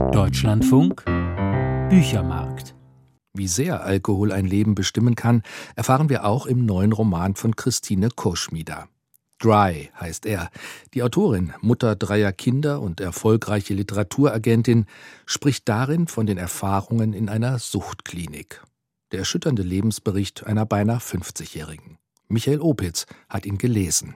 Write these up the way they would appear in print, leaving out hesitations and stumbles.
Deutschlandfunk Büchermarkt. Wie sehr Alkohol ein Leben bestimmen kann, erfahren wir auch im neuen Roman von Christine Koschmider. Dry heißt er. Die Autorin, Mutter dreier Kinder und erfolgreiche Literaturagentin, spricht darin von den Erfahrungen in einer Suchtklinik. Der erschütternde Lebensbericht einer beinahe 50-Jährigen. Michael Opitz hat ihn gelesen.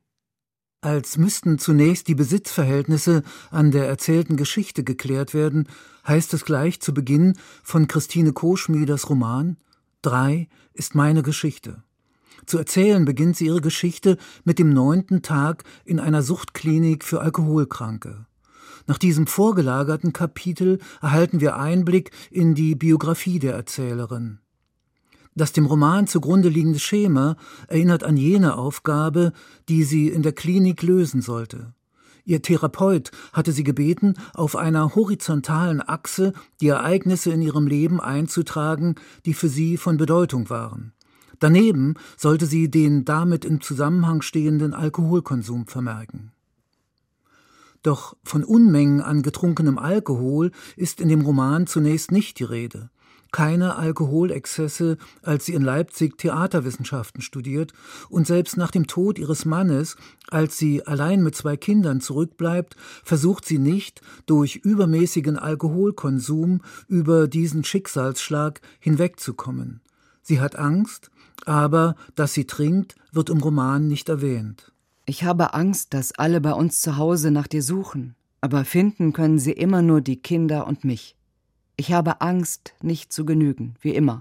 Als müssten zunächst die Besitzverhältnisse an der erzählten Geschichte geklärt werden, heißt es gleich zu Beginn von Christine Koschmiders Roman: Dry ist meine Geschichte. Zu erzählen beginnt sie ihre Geschichte mit dem 9. Tag in einer Suchtklinik für Alkoholkranke. Nach diesem vorgelagerten Kapitel erhalten wir Einblick in die Biografie der Erzählerin. Das dem Roman zugrunde liegende Schema erinnert an jene Aufgabe, die sie in der Klinik lösen sollte. Ihr Therapeut hatte sie gebeten, auf einer horizontalen Achse die Ereignisse in ihrem Leben einzutragen, die für sie von Bedeutung waren. Daneben sollte sie den damit im Zusammenhang stehenden Alkoholkonsum vermerken. Doch von Unmengen an getrunkenem Alkohol ist in dem Roman zunächst nicht die Rede. Keine Alkoholexzesse, als sie in Leipzig Theaterwissenschaften studiert, und selbst nach dem Tod ihres Mannes, als sie allein mit 2 Kindern zurückbleibt, versucht sie nicht, durch übermäßigen Alkoholkonsum über diesen Schicksalsschlag hinwegzukommen. Sie hat Angst, aber dass sie trinkt, wird im Roman nicht erwähnt. Ich habe Angst, dass alle bei uns zu Hause nach dir suchen, aber finden können sie immer nur die Kinder und mich. Ich habe Angst, nicht zu genügen, wie immer.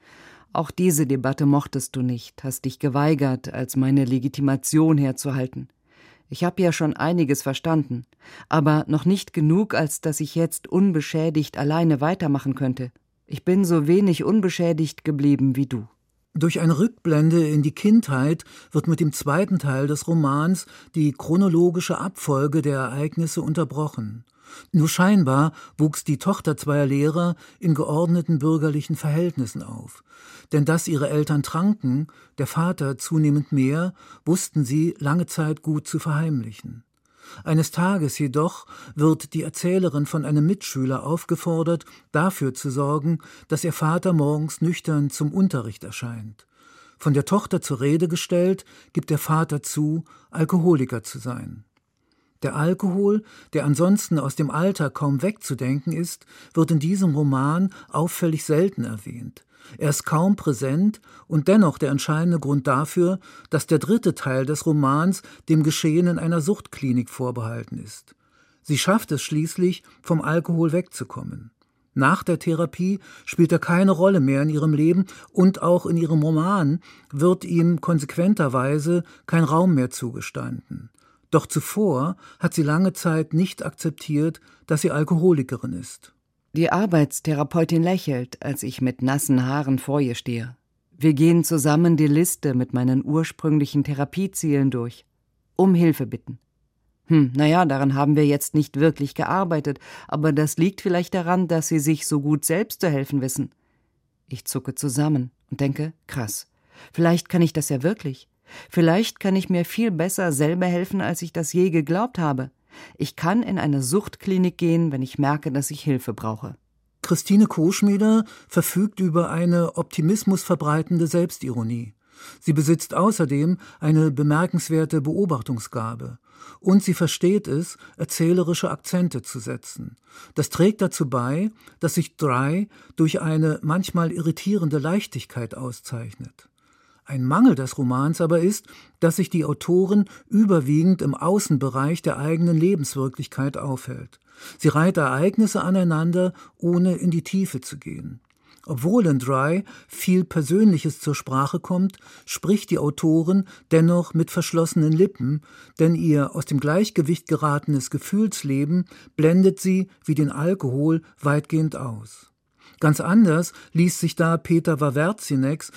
Auch diese Debatte mochtest du nicht, hast dich geweigert, als meine Legitimation herzuhalten. Ich habe ja schon einiges verstanden, aber noch nicht genug, als dass ich jetzt unbeschädigt alleine weitermachen könnte. Ich bin so wenig unbeschädigt geblieben wie du. Durch eine Rückblende in die Kindheit wird mit dem 2. Teil des Romans die chronologische Abfolge der Ereignisse unterbrochen. Nur scheinbar wuchs die Tochter zweier Lehrer in geordneten bürgerlichen Verhältnissen auf. Denn dass ihre Eltern tranken, der Vater zunehmend mehr, wussten sie lange Zeit gut zu verheimlichen. Eines Tages jedoch wird die Erzählerin von einem Mitschüler aufgefordert, dafür zu sorgen, dass ihr Vater morgens nüchtern zum Unterricht erscheint. Von der Tochter zur Rede gestellt, gibt der Vater zu, Alkoholiker zu sein. Der Alkohol, der ansonsten aus dem Alltag kaum wegzudenken ist, wird in diesem Roman auffällig selten erwähnt. Er ist kaum präsent und dennoch der entscheidende Grund dafür, dass der 3. Teil des Romans dem Geschehen in einer Suchtklinik vorbehalten ist. Sie schafft es schließlich, vom Alkohol wegzukommen. Nach der Therapie spielt er keine Rolle mehr in ihrem Leben und auch in ihrem Roman wird ihm konsequenterweise kein Raum mehr zugestanden. Doch zuvor hat sie lange Zeit nicht akzeptiert, dass sie Alkoholikerin ist. Die Arbeitstherapeutin lächelt, als ich mit nassen Haaren vor ihr stehe. Wir gehen zusammen die Liste mit meinen ursprünglichen Therapiezielen durch. Um Hilfe bitten. Naja, daran haben wir jetzt nicht wirklich gearbeitet, aber das liegt vielleicht daran, dass sie sich so gut selbst zu helfen wissen. Ich zucke zusammen und denke, krass, vielleicht kann ich das ja wirklich. Vielleicht kann ich mir viel besser selber helfen, als ich das je geglaubt habe. Ich kann in eine Suchtklinik gehen, wenn ich merke, dass ich Hilfe brauche. Christine Koschmider verfügt über eine optimismusverbreitende Selbstironie. Sie besitzt außerdem eine bemerkenswerte Beobachtungsgabe. Und sie versteht es, erzählerische Akzente zu setzen. Das trägt dazu bei, dass sich Dry durch eine manchmal irritierende Leichtigkeit auszeichnet. Ein Mangel des Romans aber ist, dass sich die Autorin überwiegend im Außenbereich der eigenen Lebenswirklichkeit aufhält. Sie reiht Ereignisse aneinander, ohne in die Tiefe zu gehen. Obwohl in Dry viel Persönliches zur Sprache kommt, spricht die Autorin dennoch mit verschlossenen Lippen, denn ihr aus dem Gleichgewicht geratenes Gefühlsleben blendet sie, wie den Alkohol, weitgehend aus. Ganz anders ließ sich da Peter Wawrzineks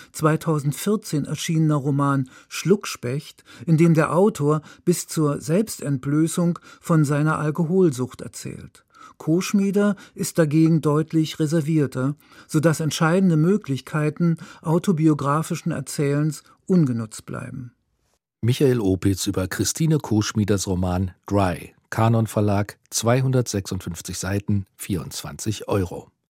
2014 erschienener Roman Schluckspecht, in dem der Autor bis zur Selbstentblößung von seiner Alkoholsucht erzählt. Koschmider ist dagegen deutlich reservierter, sodass entscheidende Möglichkeiten autobiografischen Erzählens ungenutzt bleiben. Michael Opitz über Christine Koschmiders Roman Dry. Kanon Verlag, 256 Seiten, 24 Euro.